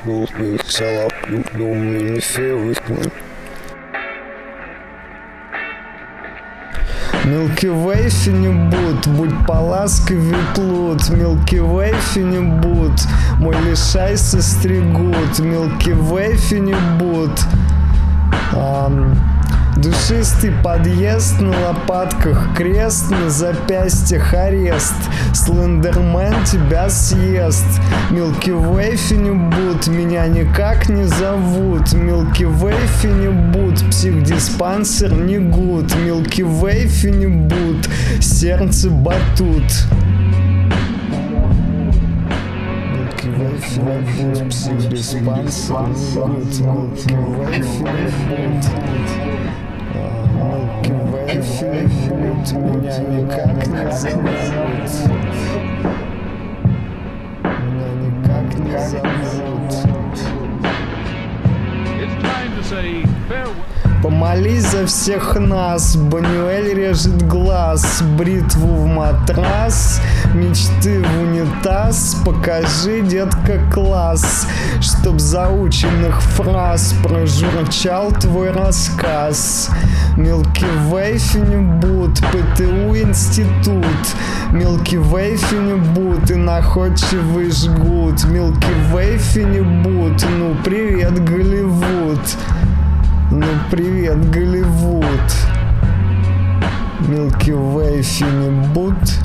Milky Way финибут, будь поласковей плут. Milky Way финибут, мой лишай состригут. Milky Way финибут. Душистый подъезд, на лопатках крест, на запястьях арест. Слендермен тебя съест. Milky Way финибут, меня никак не зовут. Milky Way финибут, психдиспансер не гуд. Milky Way финибут, сердце батут. Milky Way финибут, психдиспансер не гуд. Milky Way финибут. Milky Way финибут, меня никак не зовут. Меня никак не зовут. Помолись за всех нас, Бонюэль режет глаз, бритву в матрас, мечты в унитаз. Покажи, детка, класс, чтоб заученных фраз прожурчал твой рассказ. Milky Way финибут, ПТУ институт. Milky Way финибут и находчивый жгут. Milky Way финибут, ну привет, Голливуд. Ну привет, Голливуд. Milky Way финибут.